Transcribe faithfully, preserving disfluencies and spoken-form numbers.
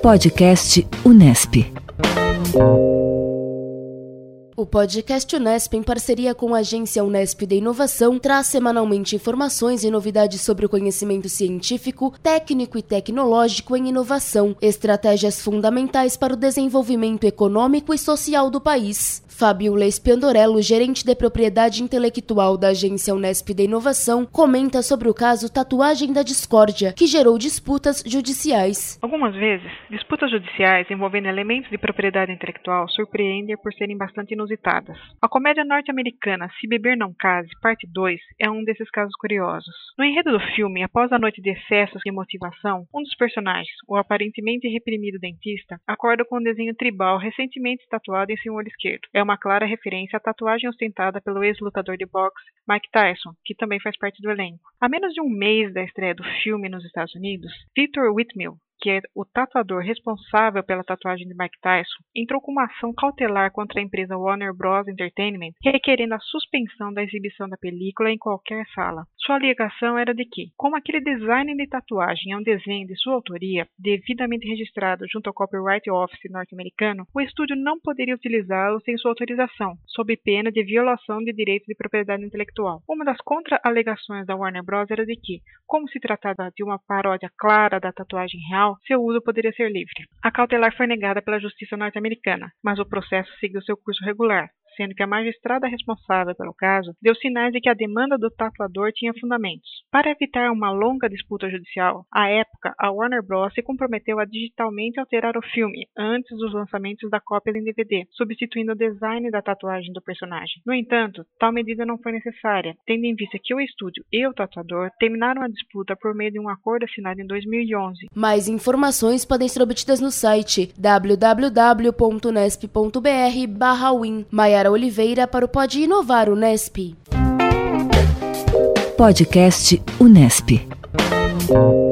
Podcast Unesp. O podcast Unesp, em parceria com a Agência Unesp de Inovação, traz semanalmente informações e novidades sobre o conhecimento científico, técnico e tecnológico em inovação, estratégias fundamentais para o desenvolvimento econômico e social do país. Fabiola Spiandorello, gerente de propriedade intelectual da Agência Unesp de Inovação, comenta sobre o caso Tatuagem da Discórdia, que gerou disputas judiciais. Algumas vezes, disputas judiciais envolvendo elementos de propriedade intelectual surpreendem por serem bastante inusitadas. A comédia norte-americana Se Beber Não Case, parte dois, é um desses casos curiosos. No enredo do filme, após a noite de excessos de motivação, um dos personagens, o aparentemente reprimido dentista, acorda com um desenho tribal recentemente tatuado em seu olho esquerdo. É uma clara referência à tatuagem ostentada pelo ex-lutador de boxe Mike Tyson, que também faz parte do elenco. A menos de um mês da estreia do filme nos Estados Unidos, Victor Whitmill, que é o tatuador responsável pela tatuagem de Mike Tyson, entrou com uma ação cautelar contra a empresa Warner Bros. Entertainment, requerendo a suspensão da exibição da película em qualquer sala. Sua alegação era de que, como aquele design de tatuagem é um desenho de sua autoria, devidamente registrado junto ao Copyright Office norte-americano, o estúdio não poderia utilizá-lo sem sua autorização, sob pena de violação de direitos de propriedade intelectual. Uma das contra-alegações da Warner Bros. Era de que, como se tratava de uma paródia clara da tatuagem real, seu uso poderia ser livre. A cautelar foi negada pela justiça norte-americana, mas o processo seguiu seu curso regular, sendo que a magistrada responsável pelo caso deu sinais de que a demanda do tatuador tinha fundamentos. Para evitar uma longa disputa judicial, à época, a Warner Bros. Se comprometeu a digitalmente alterar o filme antes dos lançamentos da cópia em D V D, substituindo o design da tatuagem do personagem. No entanto, tal medida não foi necessária, tendo em vista que o estúdio e o tatuador terminaram a disputa por meio de um acordo assinado em dois mil e onze. Mais informações podem ser obtidas no site w w w ponto unesp ponto b r barra win. Maiara Oliveira para o Pode Inovar Unesp. Podcast Unesp.